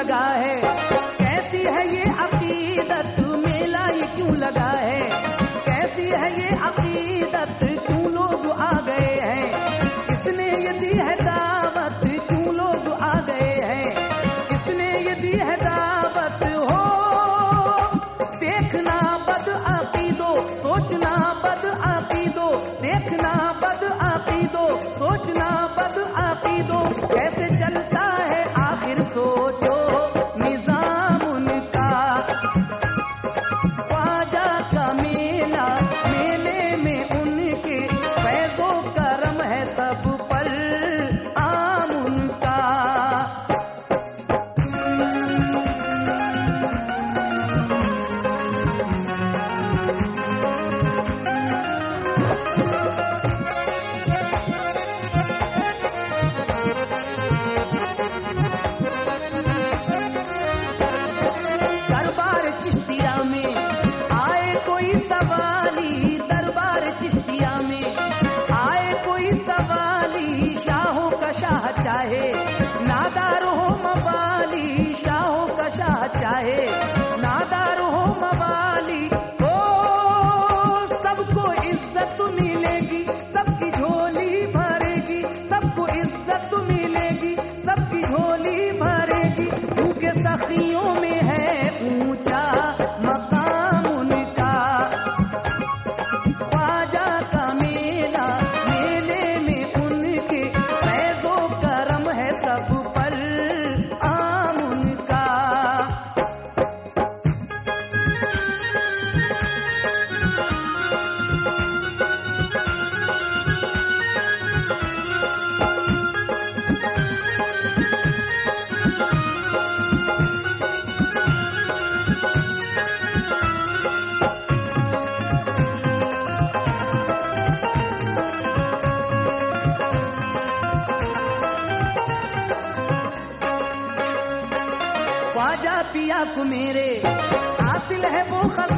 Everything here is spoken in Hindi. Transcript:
लगा है, कैसी है ये अकीदत, मेला ये क्यों लगा है, कैसी है ये अकीदत, क्यों लोग आ गए हैं, किसने ये दी है दावत, क्यों लोग आ गए हैं, किसने ये दी है दावत। हो देखना बद अकीदो, सोचना बद अकीदो, देखना बद अकीदो, सोचना बद अकीदो, कैसे चलता है आखिर सोचो निजाम उनका। ख्वाजा का मेला, मेले में उनके फैज़ो करम है सब पर आम उनका। दरबार चिश्तिया में आए कोई सवाली, दरबार चिश्तिया में आए कोई सवाली, शाहों का शाह चाहे नादार हो मवाली, शाहों का शाह चाहे नादार हो मवाली। ओ सबको इज्जत मिलेगी, सबकी झोली भरेगी, सबको इज्जत मिलेगी, सबकी झोली भरेगी, क्योंकि सखियों में है ऊंचा मकाम उनका। ख्वाजा का मेला, मेले में उनके फैज़ो करम है सब पर आम उनका। ख्वाजा पिया को मेरे हासिल है वो खबर,